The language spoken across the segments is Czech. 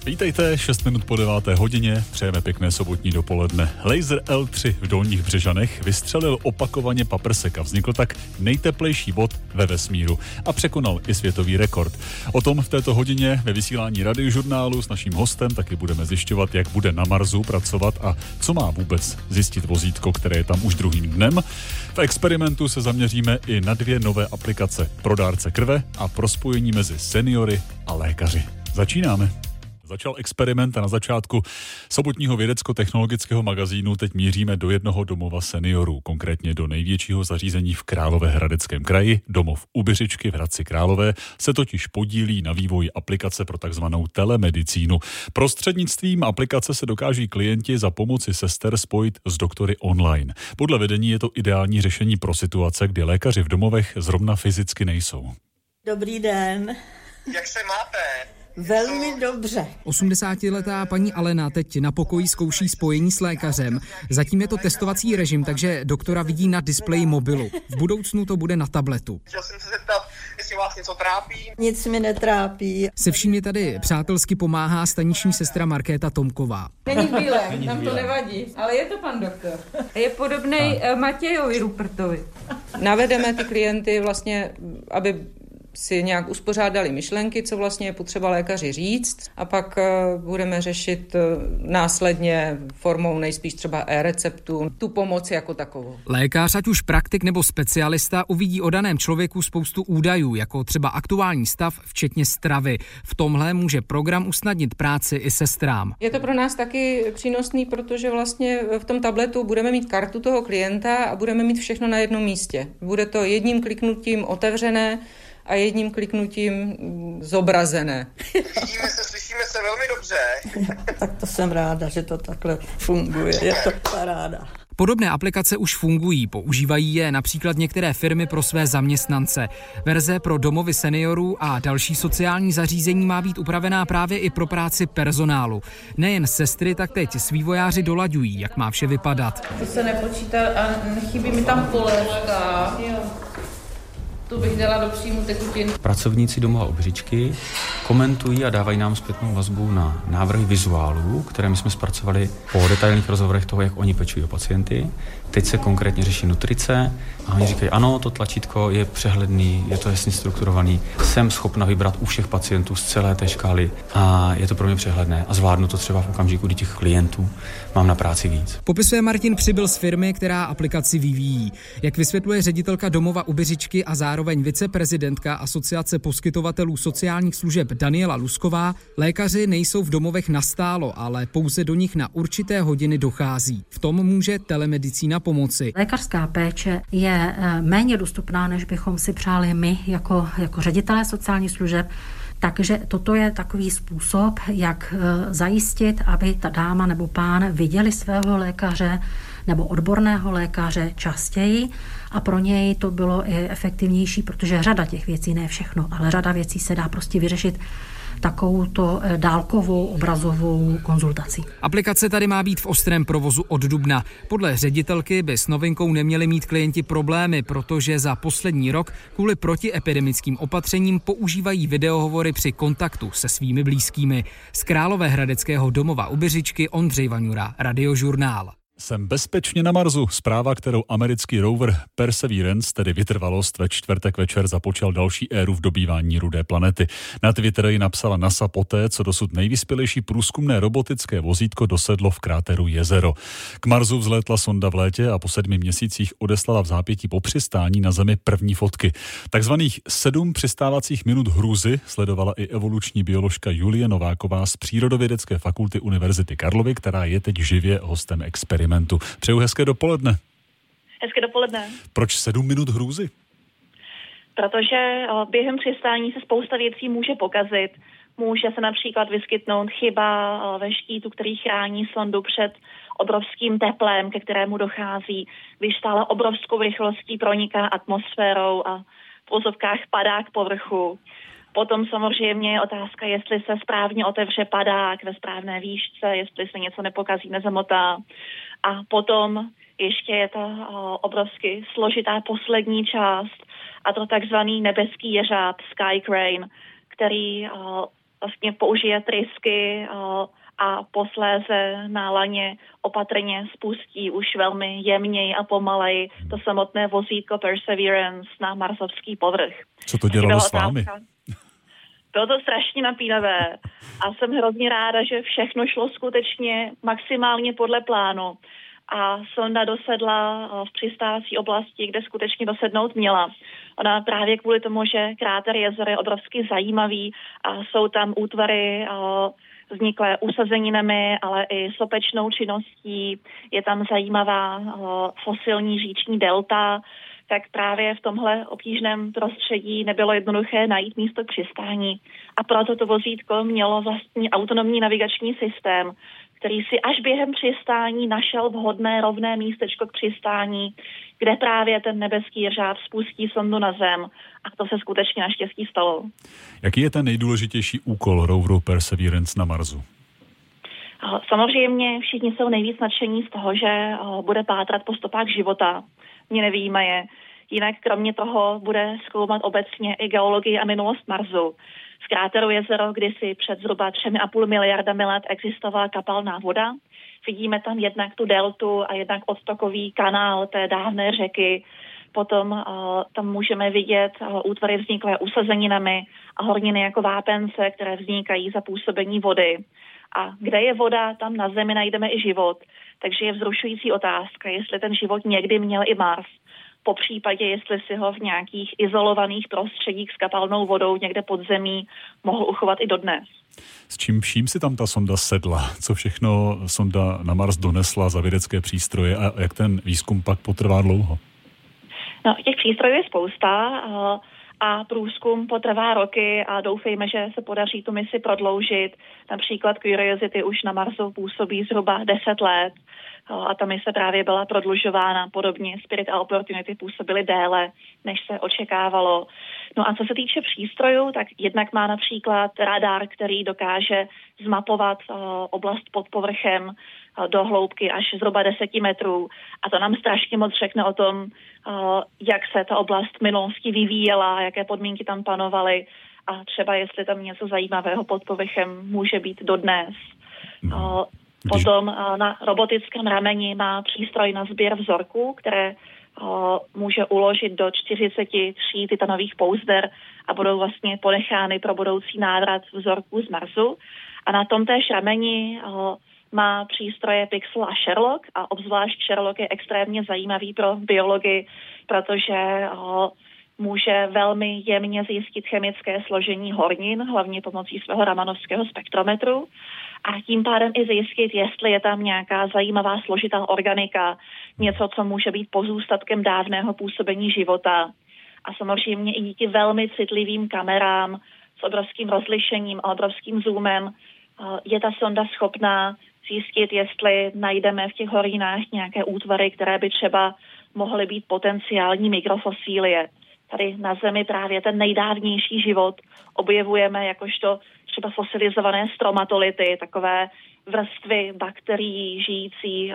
Vítejte, 6 minut po 9. hodině, přejeme pěkné sobotní dopoledne. Laser L3 v Dolních Břežanech vystřelil opakovaně paprsek a vznikl tak nejteplejší bod ve vesmíru a překonal i světový rekord. O tom v této hodině ve vysílání Radiožurnálu s naším hostem taky budeme zjišťovat, jak bude na Marsu pracovat a co má vůbec zjistit vozítko, které je tam už druhým dnem. V experimentu se zaměříme i na 2 nové aplikace pro dárce krve a pro spojení mezi seniory a lékaři. Začínáme. Začal experiment a na začátku sobotního vědecko-technologického magazínu teď míříme do jednoho domova seniorů, konkrétně do největšího zařízení v Královéhradeckém kraji. Domov u Byřičky v Hradci Králové se totiž podílí na vývoji aplikace pro takzvanou telemedicínu. Prostřednictvím aplikace se dokáží klienti za pomoci sester spojit s doktory online. Podle vedení je to ideální řešení pro situace, kdy lékaři v domovech zrovna fyzicky nejsou. Dobrý den. Jak se máte? Velmi dobře. 80letá paní Alena teď na pokoji zkouší spojení s lékařem. Zatím je to testovací režim, takže doktora vidí na displeji mobilu. V budoucnu to bude na tabletu. Chtěl jsem se zeptat, jestli vás něco trápí? Nic mi netrápí. Se vším je tady přátelsky pomáhá staniční sestra Markéta Tomková. Není v bílém, tam to nevadí, ale je to pan doktor. Je podobnej Matějovi Rupertovi. Navedeme ty klienty vlastně, aby si nějak uspořádali myšlenky, co vlastně je potřeba lékaři říct, a pak budeme řešit následně formou nejspíš třeba e-receptu tu pomoc jako takovou. Lékař, ať už praktik nebo specialista, uvidí o daném člověku spoustu údajů, jako třeba aktuální stav, včetně stravy. V tomhle může program usnadnit práci i sestrám. Je to pro nás taky přínosný, protože vlastně v tom tabletu budeme mít kartu toho klienta a budeme mít všechno na jednom místě. Bude to jedním kliknutím otevřené a jedním kliknutím zobrazené. Slyšíme se velmi dobře. Tak to jsem ráda, že to takhle funguje. Je to paráda. Podobné aplikace už fungují, používají je například některé firmy pro své zaměstnance. Verze pro domovy seniorů a další sociální zařízení má být upravená právě i pro práci personálu. Nejen sestry, tak teď s vývojáři dolaďují, jak má vše vypadat. To se nepočítá a nechybí mi tam polévka. Tu bych dala do příjmu tekutin. Pracovníci domova u Byřičky komentují a dávají nám zpětnou vazbu na návrhy vizuálů, které my jsme zpracovali po detailních rozhovorech toho, jak oni pečují o pacienty. Teď se konkrétně řeší nutrice a oni říkají, ano, to tlačítko je přehledný, je to jasně strukturovaný, jsem schopna vybrat u všech pacientů z celé té škály a je to pro mě přehledné a zvládnu to třeba v okamžiku, kdy těch klientů mám na práci víc. Popisuje Martin Přibyl z firmy, která aplikaci vyvíjí. Jak vysvětluje ředitelka domova u Byřičky a zároveň viceprezidentka Asociace poskytovatelů sociálních služeb Daniela Lusková, lékaři nejsou v domovech nastálo, ale pouze do nich na určité hodiny dochází. V tom může telemedicína pomoci. Lékařská péče je méně dostupná, než bychom si přáli my jako ředitelé sociálních služeb. Takže toto je takový způsob, jak zajistit, aby ta dáma nebo pán viděli svého lékaře nebo odborného lékaře častěji a pro něj to bylo i efektivnější, protože řada těch věcí, ne všechno, ale řada věcí se dá prostě vyřešit takovouto dálkovou obrazovou konzultací. Aplikace tady má být v ostrém provozu od dubna. Podle ředitelky by s novinkou neměli mít klienti problémy, protože za poslední rok kvůli protiepidemickým opatřením používají videohovory při kontaktu se svými blízkými. Z Královéhradeckého domova u Byřičky Ondřej Vaňura, Radiožurnál. Jsem bezpečně na Marsu. Zpráva, kterou americký rover Perseverance, tedy vytrvalost, ve čtvrtek večer započal další éru v dobývání rudé planety. Na Twitter ji napsala NASA poté, co dosud nejvyspělejší průzkumné robotické vozítko dosedlo v kráteru Jezero. K Marsu vzlétla sonda v létě a po 7 měsících odeslala v zápětí po přistání na Zemi první fotky. Takzvaných 7 přistávacích minut hrůzy sledovala i evoluční bioložka Julie Nováková z Přírodovědecké fakulty Univerzity Karlovy, která je teď živě hostem experimentu. Přeju hezké dopoledne. Hezké dopoledne. Proč 7 minut hrůzy? Protože během přistání se spousta věcí může pokazit. Může se například vyskytnout chyba ve štítu, který chrání sondu před obrovským teplem, ke kterému dochází, když stále obrovskou rychlostí proniká atmosférou a v uvozovkách padá k povrchu. Potom samozřejmě je otázka, jestli se správně otevře padák ve správné výšce, jestli se něco nepokazí, nezamotá. A potom ještě je ta obrovsky složitá poslední část, a to takzvaný nebeský jeřáb, sky crane, který vlastně použije trysky a posléze na laně opatrně spustí už velmi jemněji a pomaleji to samotné vozítko Perseverance na marsovský povrch. Co to dělalo s vámi? Bylo to strašně napínavé a jsem hrozně ráda, že všechno šlo skutečně maximálně podle plánu. A sonda dosedla v přistávací oblasti, kde skutečně dosednout měla. Ona právě kvůli tomu, že kráter jezera je obrovsky zajímavý a jsou tam útvary vzniklé usazeninami, ale i sopečnou činností. Je tam zajímavá fosilní říční delta, tak právě v tomhle obtížném prostředí nebylo jednoduché najít místo k přistání. A proto to vozítko mělo vlastní autonomní navigační systém, který si až během přistání našel vhodné rovné místečko k přistání, kde právě ten nebeský jeřáb spustí sondu na Zem. A to se skutečně naštěstí stalo. Jaký je ten nejdůležitější úkol roveru Perseverance na Marsu? Samozřejmě všichni jsou nejvíc nadšení z toho, že bude pátrat po stopách života. Mě nevyjímaje. Jinak kromě toho bude zkoumat obecně i geologii a minulost Marsu. V kráteru jezero kdysi před zhruba 3,5 miliardami let existovala kapalná voda. Vidíme tam jednak tu deltu a jednak odtokový kanál té dávné řeky. Potom tam můžeme vidět útvary vzniklé usazeninami a horniny jako vápence, které vznikají za působení vody. A kde je voda, tam na Zemi najdeme i život. Takže je vzrušující otázka, jestli ten život někdy měl i Mars. Po případě, jestli si ho v nějakých izolovaných prostředích s kapalnou vodou někde pod zemí mohl uchovat i dodnes. S čím vším si tam ta sonda sedla? Co všechno sonda na Mars donesla za vědecké přístroje a jak ten výzkum pak potrvá dlouho? No, těch přístrojů je spousta a průzkum potrvá roky a doufejme, že se podaří tu misi prodloužit. Například Curiosity už na Marsu působí zhruba 10 let a ta mise právě byla prodlužována. Podobně Spirit a Opportunity působily déle, než se očekávalo. No a co se týče přístrojů, tak jednak má například radar, který dokáže zmapovat oblast pod povrchem do hloubky až zhruba 10 metrů. A to nám strašně moc řekne o tom, jak se ta oblast v minulosti vyvíjela, jaké podmínky tam panovaly a třeba jestli tam něco zajímavého pod povrchem může být dodnes. Potom na robotickém rameni má přístroj na sběr vzorků, které může uložit do 43 titanových pouzder a budou vlastně ponechány pro budoucí návrat vzorků z Marsu. A na tom též rameni má přístroje Pixel a Sherlock a obzvlášť Sherlock je extrémně zajímavý pro biologii, protože může velmi jemně zjistit chemické složení hornin, hlavně pomocí svého ramanovského spektrometru a tím pádem i zjistit, jestli je tam nějaká zajímavá složitá organika, něco, co může být pozůstatkem dávného působení života. A samozřejmě i díky velmi citlivým kamerám s obrovským rozlišením a obrovským zoomem je ta sonda schopná zjistit, jestli najdeme v těch horninách nějaké útvary, které by třeba mohly být potenciální mikrofosílie. Tady na Zemi právě ten nejdávnější život objevujeme jakožto třeba fosilizované stromatolity, takové vrstvy bakterií žijící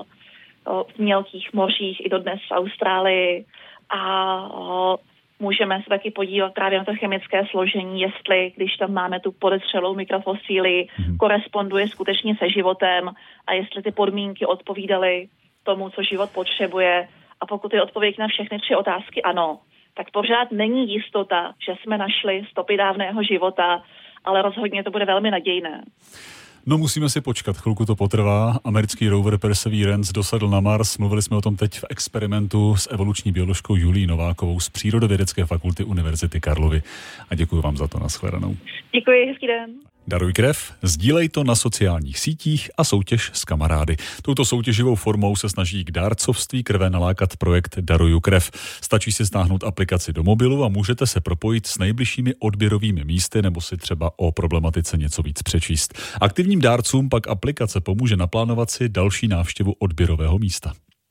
v mělkých mořích i dodnes v Austrálii a můžeme se taky podívat právě na to chemické složení, jestli, když tam máme tu podezřelou mikrofosílii, koresponduje skutečně se životem a jestli ty podmínky odpovídaly tomu, co život potřebuje. A pokud je odpověď na všechny 3 otázky ano, tak pořád není jistota, že jsme našli stopy dávného života, ale rozhodně to bude velmi nadějné. No musíme si počkat, chvilku to potrvá. Americký rover Perseverance dosedl na Mars. Mluvili jsme o tom teď v experimentu s evoluční bioložkou Julií Novákovou z Přírodovědecké fakulty Univerzity Karlovy. A děkuji vám za to, nashledanou. Děkuji, hezký den. Daruj krev, sdílej to na sociálních sítích a soutěž s kamarády. Touto soutěživou formou se snaží k dárcovství krve nalákat projekt Daruju krev. Stačí si stáhnout aplikaci do mobilu a můžete se propojit s nejbližšími odběrovými místy nebo si třeba o problematice něco víc přečíst. Aktivním dárcům pak aplikace pomůže naplánovat si další návštěvu odběrového místa.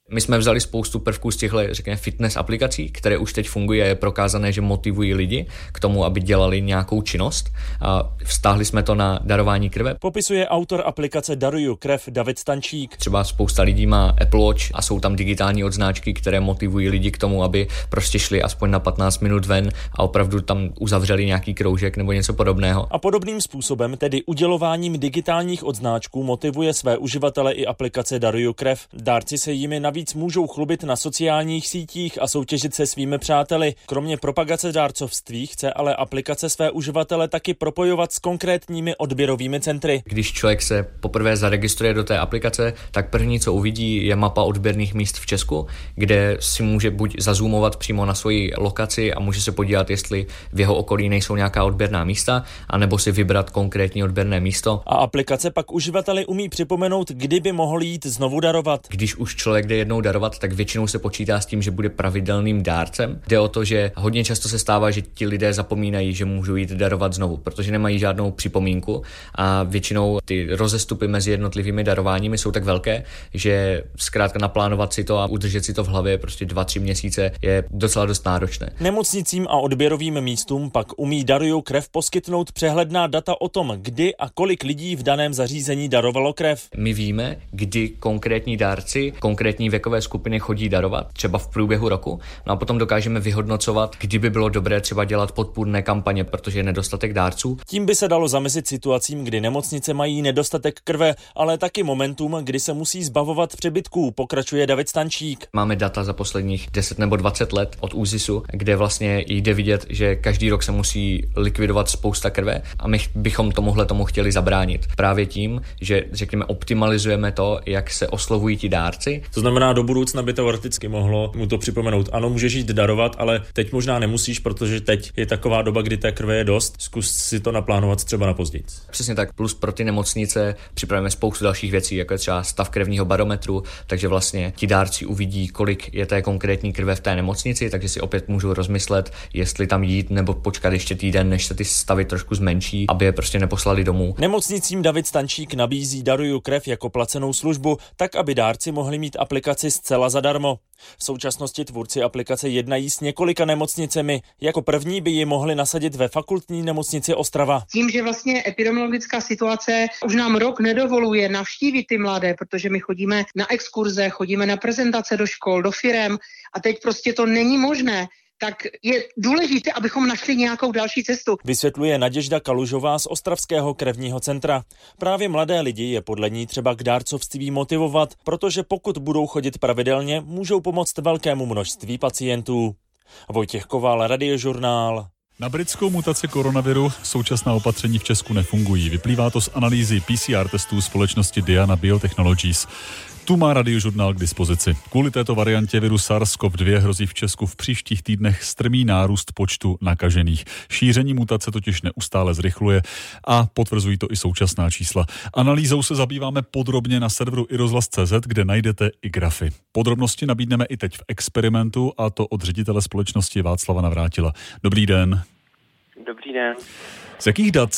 My jsme vzali spoustu prvků z těchto, řekněme, fitness aplikací, které už teď fungují a je prokázané, že motivují lidi k tomu, aby dělali nějakou činnost. A vztáhli jsme to na darování krve. Popisuje autor aplikace Daruju krev David Stančík. Třeba spousta lidí má Apple Watch a jsou tam digitální odznáčky, které motivují lidi k tomu, aby prostě šli aspoň na 15 minut ven a opravdu tam uzavřeli nějaký kroužek nebo něco podobného. A podobným způsobem, tedy udělováním digitálních odznáčků, motivuje své uživatele i aplikace Daruju krev. Dárci se jimi navíc můžou chlubit na sociálních sítích a soutěžit se svými přáteli. Kromě propagace dárcovství chce ale aplikace své uživatele taky propojovat s konkrétními odběrovými centry. Když člověk se poprvé zaregistruje do té aplikace, tak první, co uvidí, je mapa odběrných míst v Česku, kde si může buď zazoomovat přímo na svoji lokaci a může se podívat, jestli v jeho okolí nejsou nějaká odběrná místa, anebo si vybrat konkrétní odběrné místo. A aplikace pak uživateli umí připomenout, kdy by mohl jít znovu darovat. Když už člověk jde jednou darovat, tak většinou se počítá s tím, že bude pravidelným dárcem. Jde o to, že hodně často se stává, že ti lidé zapomínají, že můžou jít darovat znovu, protože nemají žádnou připomínku a většinou ty rozestupy mezi jednotlivými darováními jsou tak velké, že zkrátka naplánovat si to a udržet si to v hlavě prostě 2-3 měsíce je docela dost náročné. Nemocnicím a odběrovým místům pak umí Daruju krev poskytnout přehledná data o tom, kdy a kolik lidí v daném zařízení darovalo krev. My víme, kdy konkrétní dárci, konkrétní věkové skupiny chodí darovat, třeba v průběhu roku, no a potom dokážeme vyhodnocovat, kdy by bylo dobré třeba dělat podpůrné kampaně, protože je nedostatek dárců. Tím by se dalo zamezit situacím, kdy nemocnice mají nedostatek krve, ale taky momentům, kdy se musí zbavovat přebytků, pokračuje David Stančík. Máme data za posledních 10 nebo 20 let od ÚZISu, kde vlastně jde vidět, že každý rok se musí likvidovat spousta krve a my bychom tomu chtěli zabránit. Právě tím, že řekněme optimalizujeme to, jak se oslovují ti dárci. To znamená, do budoucna by teoreticky mohlo mu to připomenout. Ano, můžeš jít darovat, ale teď možná nemusíš, protože teď je taková doba, kdy té krve je dost. Zkus si to naplánovat třeba na později. Přesně tak. Plus pro ty nemocnice připravíme spoustu dalších věcí, jako je třeba stav krevního barometru, takže vlastně ti dárci uvidí, kolik je té konkrétní krve v té nemocnici, takže si opět můžou rozmyslet, jestli tam jít nebo počkat ještě týden, než se ty stavy trošku zmenší, aby je prostě neposlali domů. Nemocnicím David Stančík nabízí Daruju krev jako placenou službu, tak aby dárci mohli mít aplikaci zcela zadarmo. V současnosti tvůrci aplikace jednají s několika nemocnicemi. Jako první by ji mohli nasadit ve fakultní nemocnici Ostrava. Tím, že vlastně epidemiologická situace už nám rok nedovoluje navštívit ty mladé, protože my chodíme na exkurze, chodíme na prezentace do škol, do firem a teď prostě to není možné, tak je důležité, abychom našli nějakou další cestu. Vysvětluje Naděžda Kalužová z Ostravského krevního centra. Právě mladé lidi je podle ní třeba k dárcovství motivovat, protože pokud budou chodit pravidelně, můžou pomoct velkému množství pacientů. Vojtěch Koval, Radiožurnál. Na britskou mutaci koronaviru současná opatření v Česku nefungují. Vyplývá to z analýzy PCR testů společnosti Diana Biotechnologies. Tu má Radiožurnál k dispozici. Kvůli této variantě viru SARS-CoV-2 hrozí v Česku v příštích týdnech strmý nárůst počtu nakažených. Šíření mutace totiž neustále zrychluje a potvrzují to i současná čísla. Analýzou se zabýváme podrobně na serveru iRozhlas.cz, kde najdete i grafy. Podrobnosti nabídneme i teď v experimentu, a to od ředitele společnosti Václava Navrátila. Dobrý den. Dobrý den. Z jakých dat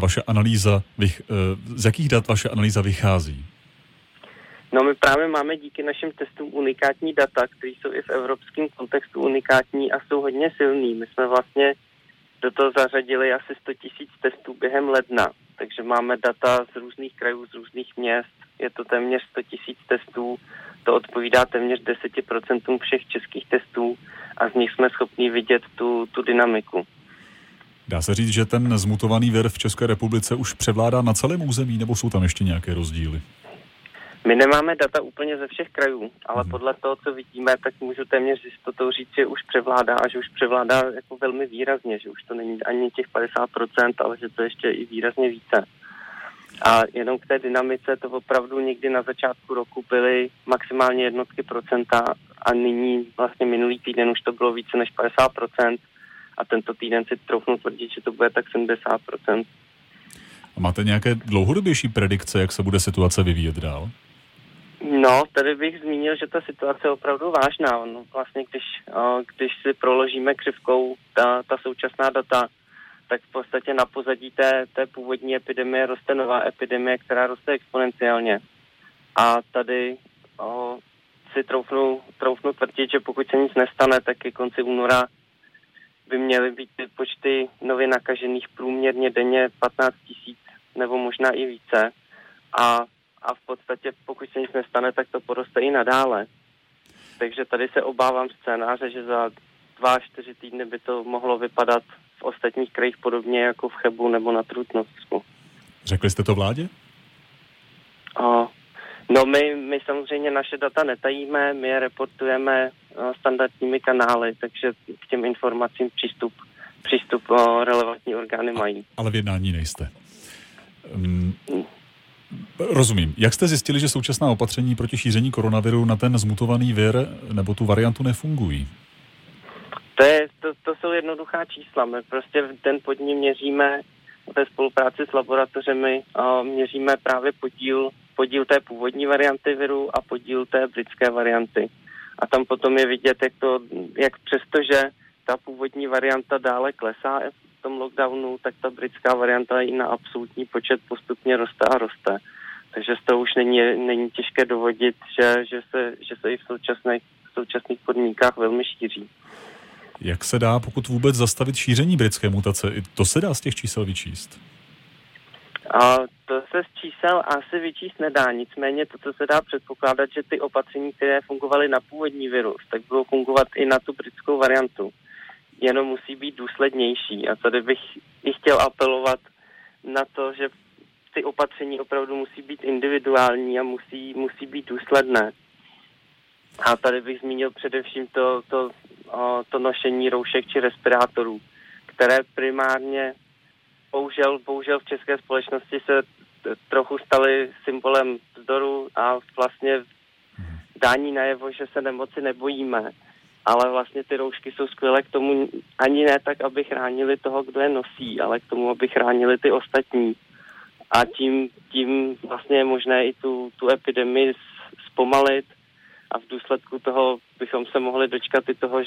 vaše analýza vychází? No, my právě máme díky našim testům unikátní data, které jsou i v evropském kontextu unikátní a jsou hodně silný. My jsme vlastně do toho zařadili asi 100 000 testů během ledna, takže máme data z různých krajů, z různých měst. Je to téměř 100 000 testů, to odpovídá téměř 10% všech českých testů a z nich jsme schopni vidět tu dynamiku. Dá se říct, že ten zmutovaný vir v České republice už převládá na celém území, nebo jsou tam ještě nějaké rozdíly? My nemáme data úplně ze všech krajů, ale podle toho, co vidíme, tak můžu téměř s jistotou říct, že už převládá a že už převládá jako velmi výrazně, že už to není ani těch 50%, ale že to ještě i výrazně více. A jenom k té dynamice, to opravdu někdy na začátku roku byly maximálně jednotky procenta a nyní vlastně minulý týden už to bylo více než 50% a tento týden si troufnu tvrdit, že to bude tak 70%. A máte nějaké dlouhodobější predikce, jak se bude situace vyvíjet dál? No, tady bych zmínil, že ta situace je opravdu vážná. No, vlastně, když si proložíme křivkou ta současná data, tak v podstatě na pozadí té původní epidemie roste nová epidemie, která roste exponenciálně. A tady si troufnu tvrdit, že pokud se nic nestane, tak ke konci února by měly být ty počty nově nakažených průměrně denně 15 000 nebo možná i více. A v podstatě, pokud se nic nestane, tak to poroste i nadále. Takže tady se obávám scénáře, že za 2-4 týdny by to mohlo vypadat v ostatních krajích podobně jako v Chebu nebo na Trutnovsku. Řekli jste to vládě? No my samozřejmě naše data netajíme, my je reportujeme standardními kanály, takže k těm informacím přístup relevantní orgány mají. Ale v jednání nejste. Rozumím. Jak jste zjistili, že současná opatření proti šíření koronaviru na ten zmutovaný vir nebo tu variantu nefungují? To jsou jednoduchá čísla. My prostě den pod ním měříme ve spolupráci s laboratořemi, měříme právě podíl té původní varianty viru a podíl té britské varianty. A tam potom je vidět, jak přestože ta původní varianta dále klesá v tom lockdownu, tak ta britská varianta i na absolutní počet postupně roste a roste. Takže z toho už není těžké dovodit, že se i v současných podmínkách velmi šíří. Jak se dá, pokud vůbec, zastavit šíření britské mutace? I to se dá z těch čísel vyčíst? To se z čísel asi vyčíst nedá, nicméně to, co se dá předpokládat, že ty opatření, které fungovaly na původní virus, tak budou fungovat i na tu britskou variantu. Jenom musí být důslednější. A tady bych i chtěl apelovat na to, že ty opatření opravdu musí být individuální a musí být důsledné. A tady bych zmínil především to nošení roušek či respirátorů, které primárně bohužel v české společnosti se trochu staly symbolem vzdoru a vlastně dání najevo, že se nemoci nebojíme. Ale vlastně ty roušky jsou skvělé k tomu, ani ne tak, aby chránili toho, kdo je nosí, ale k tomu, aby chránili ty ostatní. A tím vlastně je možné i tu epidemii zpomalit a v důsledku toho bychom se mohli dočkat i toho,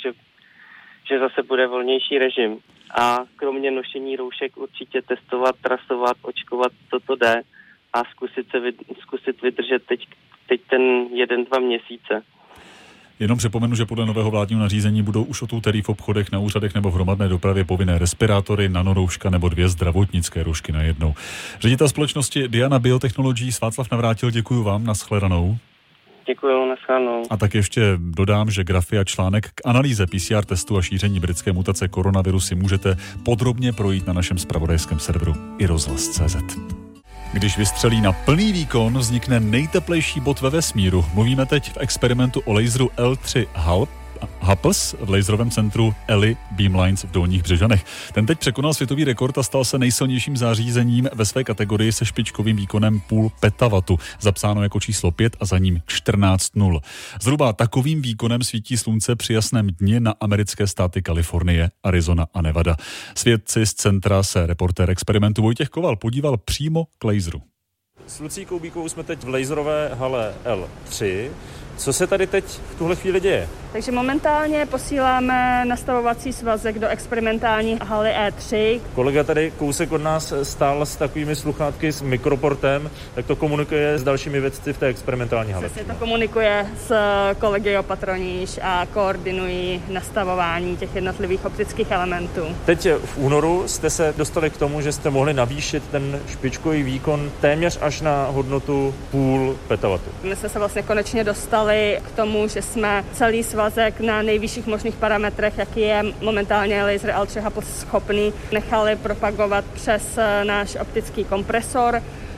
že zase bude volnější režim. A kromě nošení roušek určitě testovat, trasovat, očkovat, toto jde a zkusit vydržet teď ten 1-2 měsíce. Jenom připomenu, že podle nového vládního nařízení budou už od úterý v obchodech, na úřadech nebo v hromadné dopravě povinné respirátory, nanorouška nebo 2 zdravotnické roušky najednou. Ředitel společnosti Diana Biotechnologies Václav Navrátil, děkuji vám, nashledanou. Děkuji, nashledanou. A tak ještě dodám, že grafy a článek k analýze PCR testu a šíření britské mutace koronaviru si můžete podrobně projít na našem zpravodajském serveru iRozhlas.cz. Když vystřelí na plný výkon, vznikne nejteplejší bod ve vesmíru. Mluvíme teď v experimentu o laseru L3 Hupples v laserovém centru ELI Beamlines v Dolních Břežanech. Ten teď překonal světový rekord a stal se nejsilnějším zařízením ve své kategorii se špičkovým výkonem půl petawattu, zapsáno jako číslo 5 a za ním 14.0. Zhruba takovým výkonem svítí slunce při jasném dni na americké státy Kalifornie, Arizona a Nevada. Svědci z centra se reportér experimentu Vojtěch Koval podíval přímo k laseru. S Lucí Koubíkovou jsme teď v laserové hale L3. Co se tady teď v tuhle chvíli děje? Takže momentálně posíláme nastavovací svazek do experimentální haly E3. Kolega tady kousek od nás stál s takovými sluchátky s mikroportem, tak to komunikuje s dalšími vědci v té experimentální hale. Přesně to komunikuje s kolegy opatroníž a koordinují nastavování těch jednotlivých optických elementů. Teď v únoru jste se dostali k tomu, že jste mohli navýšit ten špičkový výkon téměř až na hodnotu půl petawattu. My jsme se vlastně konečně dostali k tomu, že jsme celý svazek na nejvyšších možných parametrech, jaký je momentálně laser L3 Hupples schopný, nechali propagovat přes náš optický kompresor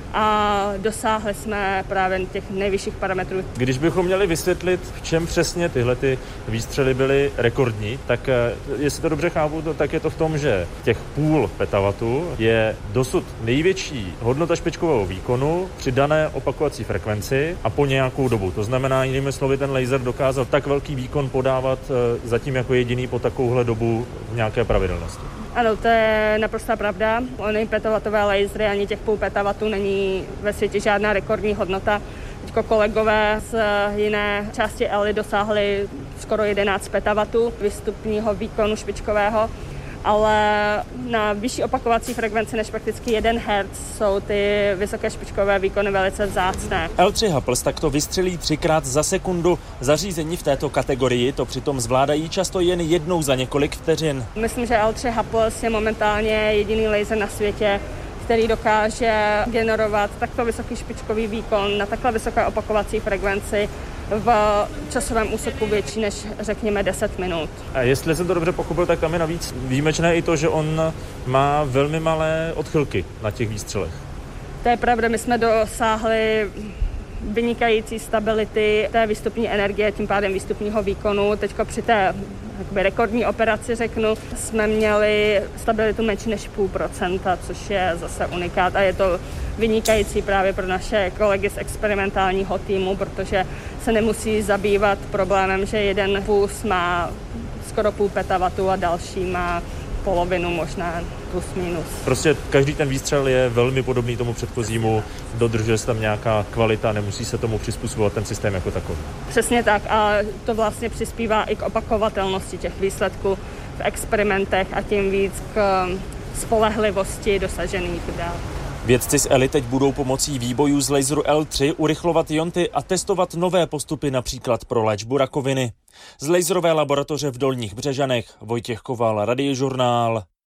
a dosáhli jsme právě těch nejvyšších parametrů. Když bychom měli vysvětlit, v čem přesně tyhle ty výstřely byly rekordní, tak jestli to dobře chápu, tak je to v tom, že těch půl petawattu je dosud největší hodnota špičkového výkonu při dané opakovací frekvenci a po nějakou dobu. To znamená, jinými slovy, ten laser dokázal tak velký výkon podávat zatím jako jediný po takovouhle dobu v nějaké pravidelnosti. Ano, to je naprostá pravda. Ony petawattové lasery, ani těch půl petawattu není ve světě žádná rekordní hodnota. Teďko kolegové z jiné části ELI dosáhli skoro 11 petawattů výstupního výkonu špičkového. ale na vyšší opakovací frekvenci než prakticky 1 Hz jsou ty vysoké špičkové výkony velice vzácné. L3 Hapls takto vystřelí 3krát za sekundu. Zařízení v této kategorii to přitom zvládají často jen jednou za několik vteřin. Myslím, že L3 Hapls je momentálně jediný laser na světě, který dokáže generovat takto vysoký špičkový výkon na takhle vysoké opakovací frekvenci v časovém úseku větší než řekněme 10 minut. A jestli jsem to dobře pochopil, tak tam je navíc výjimečné i to, že on má velmi malé odchylky na těch výstřelech. To je pravda, my jsme dosáhli vynikající stability té výstupní energie, tím pádem výstupního výkonu. Teďka při té rekordní operaci, řeknu, jsme měli stabilitu menší než 0,5%, což je zase unikát a je to vynikající právě pro naše kolegy z experimentálního týmu, protože se nemusí zabývat problémem, že jeden vůz má skoro 0,5 petawatu a další má polovinu, možná plus minus. Prostě každý ten výstřel je velmi podobný tomu předchozímu, dodržuje se tam nějaká kvalita, nemusí se tomu přizpůsobovat ten systém jako takový. Přesně tak a to vlastně přispívá i k opakovatelnosti těch výsledků v experimentech a tím víc k spolehlivosti dosažených dat. Vědci z ELI teď budou pomocí výbojů z laseru L3 urychlovat ionty a testovat nové postupy například pro léčbu rakoviny. Z laserové laboratoře v Dolních Břežanech Vojtěch Koval, Radiožurnál.